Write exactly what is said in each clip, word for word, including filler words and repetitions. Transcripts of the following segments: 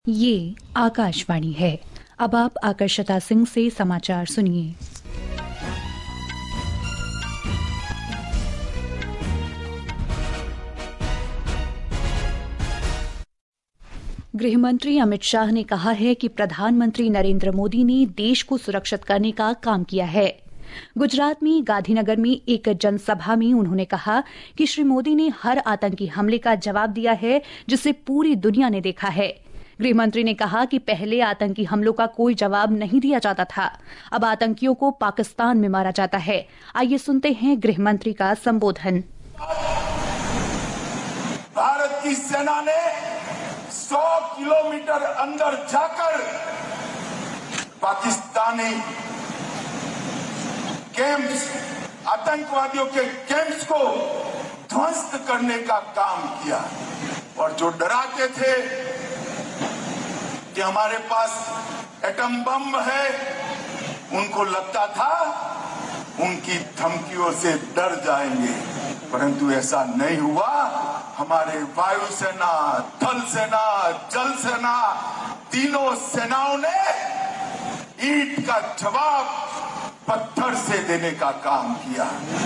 ये आकाशवाणी है। अब आप आकर्षता सिंह से समाचार सुनिए। गृहमंत्री अमित शाह ने कहा है कि प्रधानमंत्री नरेंद्र मोदी ने देश को सुरक्षित करने का काम किया है। गुजरात में गांधीनगर में एक जनसभा में उन्होंने कहा कि श्री मोदी ने हर आतंकी हमले का जवाब दिया है, जिसे पूरी दुनिया ने देखा है। गृहमंत्री ने कहा कि पहले आतंकी हमलों का कोई जवाब नहीं दिया जाता था, अब आतंकियों को पाकिस्तान में मारा जाता है। आइए सुनते हैं गृहमंत्री का संबोधन। भारत की सेना ने सौ किलोमीटर अंदर जाकर पाकिस्तानी कैंप्स, आतंकवादियों के कैंप्स को ध्वस्त करने का काम किया। और जो डराते थे कि हमारे पास एटम बम है, उनको लगता था उनकी धमकियों से डर जाएंगे, परंतु ऐसा नहीं हुआ। हमारे वायुसेना, थल सेना, जल सेना, तीनों सेनाओं ने ईंट का जवाब पत्थर से देने का काम किया।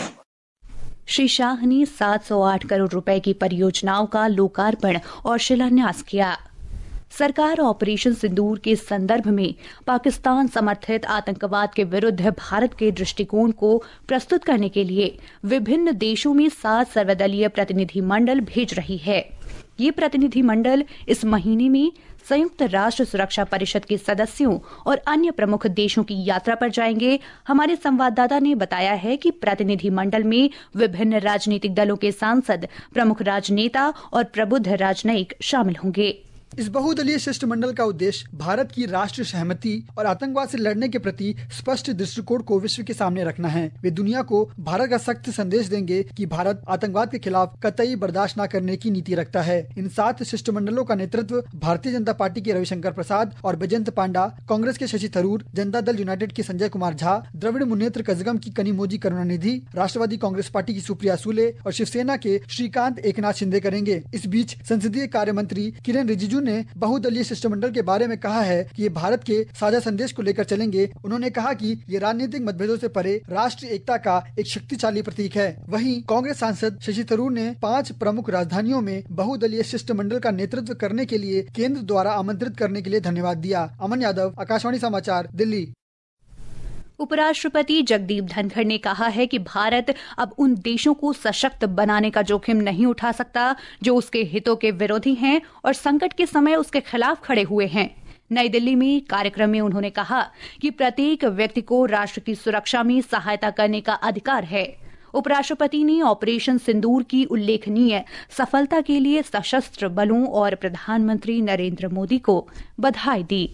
श्री शाह ने सात सौ आठ करोड़ रुपए की परियोजनाओं का लोकार्पण और शिलान्यास किया। सरकार ऑपरेशन सिंदूर के संदर्भ में पाकिस्तान समर्थित आतंकवाद के विरुद्ध भारत के दृष्टिकोण को प्रस्तुत करने के लिए विभिन्न देशों में सात सर्वदलीय प्रतिनिधि मंडल भेज रही है। ये प्रतिनिधि मंडल इस महीने में संयुक्त राष्ट्र सुरक्षा परिषद के सदस्यों और अन्य प्रमुख देशों की यात्रा पर जाएंगे। हमारे संवाददाता ने बताया है कि प्रतिनिधि मंडल में विभिन्न राजनीतिक दलों के सांसद, प्रमुख राजनेता और प्रबुद्ध राजनयिक शामिल होंगे। इस बहुदलीय शिष्टमंडल का उद्देश्य भारत की राष्ट्रीय सहमति और आतंकवाद से लड़ने के प्रति स्पष्ट दृष्टिकोण को विश्व के सामने रखना है। वे दुनिया को भारत का सख्त संदेश देंगे कि भारत आतंकवाद के खिलाफ कतई बर्दाश्त न करने की नीति रखता है। इन सात शिष्टमंडलों का नेतृत्व भारतीय जनता पार्टी के रविशंकर प्रसाद और बैजयंत पांडा, कांग्रेस के शशि थरूर, जनता दल यूनाइटेड के संजय कुमार झा, द्रविड़ मुन्नेत्र कजगम की कनिमोझी करुणानिधि, राष्ट्रवादी कांग्रेस पार्टी की सुप्रिया सुले और शिवसेना के श्रीकांत एकनाथ शिंदे करेंगे। इस बीच संसदीय कार्य मंत्री किरेन रिजिजू ने बहुदलीय शिष्टमंडल के बारे में कहा है कि ये भारत के साझा संदेश को लेकर चलेंगे। उन्होंने कहा कि ये राजनीतिक मतभेदों से परे राष्ट्रीय एकता का एक शक्तिशाली प्रतीक है। वहीं कांग्रेस सांसद शशि थरूर ने पांच प्रमुख राजधानियों में बहुदलीय शिष्टमंडल का नेतृत्व करने के लिए केंद्र द्वारा आमंत्रित करने के लिए धन्यवाद दिया। अमन यादव, आकाशवाणी समाचार, दिल्ली। उपराष्ट्रपति जगदीप धनखड़ ने कहा है कि भारत अब उन देशों को सशक्त बनाने का जोखिम नहीं उठा सकता जो उसके हितों के विरोधी हैं और संकट के समय उसके खिलाफ खड़े हुए हैं। नई दिल्ली में कार्यक्रम में उन्होंने कहा कि प्रत्येक व्यक्ति को राष्ट्र की सुरक्षा में सहायता करने का अधिकार है। उपराष्ट्रपति ने ऑपरेशन सिंदूर की उल्लेखनीय सफलता के लिए सशस्त्र बलों और प्रधानमंत्री नरेंद्र मोदी को बधाई दी।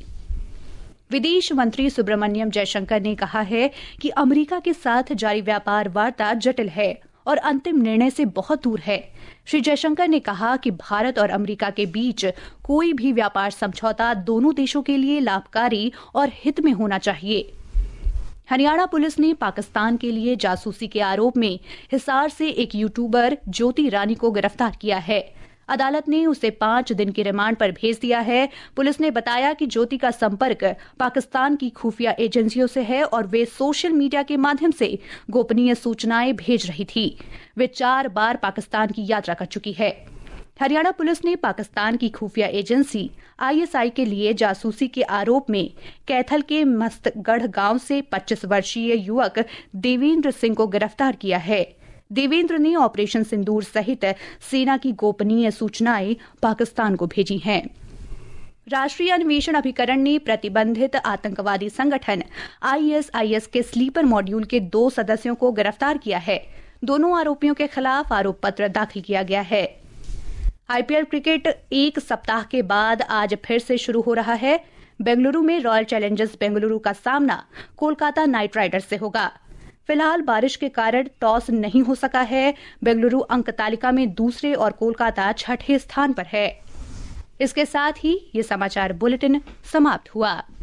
विदेश मंत्री सुब्रमण्यम जयशंकर ने कहा है कि अमेरिका के साथ जारी व्यापार वार्ता जटिल है और अंतिम निर्णय से बहुत दूर है। श्री जयशंकर ने कहा कि भारत और अमेरिका के बीच कोई भी व्यापार समझौता दोनों देशों के लिए लाभकारी और हित में होना चाहिए। हरियाणा पुलिस ने पाकिस्तान के लिए जासूसी के आरोप में हिसार से एक यूट्यूबर ज्योति रानी को गिरफ्तार किया है। अदालत ने उसे पांच दिन के रिमांड पर भेज दिया है। पुलिस ने बताया कि ज्योति का संपर्क पाकिस्तान की खुफिया एजेंसियों से है और वे सोशल मीडिया के माध्यम से गोपनीय सूचनाएं भेज रही थी। वे चार बार पाकिस्तान की यात्रा कर चुकी है। हरियाणा पुलिस ने पाकिस्तान की खुफिया एजेंसी आईएसआई के लिए जासूसी के आरोप में कैथल के मस्तगढ़ गांव से पच्चीस वर्षीय युवक देवेंद्र सिंह को गिरफ्तार किया है। देवेंद्र ने ऑपरेशन सिंदूर सहित सेना की गोपनीय सूचनाएं पाकिस्तान को भेजी हैं। राष्ट्रीय अन्वेषण अभिकरण ने प्रतिबंधित आतंकवादी संगठन आईएसआईएस के स्लीपर मॉड्यूल के दो सदस्यों को गिरफ्तार किया है। दोनों आरोपियों के खिलाफ आरोप पत्र दाखिल किया गया है। आईपीएल क्रिकेट एक सप्ताह के बाद आज फिर से शुरू हो रहा है। बेंगलुरु में रॉयल चैलेंजर्स बेंगलुरु का सामना कोलकाता नाइट राइडर्स से होगा। फिलहाल बारिश के कारण टॉस नहीं हो सका है। बेंगलुरु अंक तालिका में दूसरे और कोलकाता छठे स्थान पर है। इसके साथ ही ये समाचार बुलेटिन समाप्त हुआ।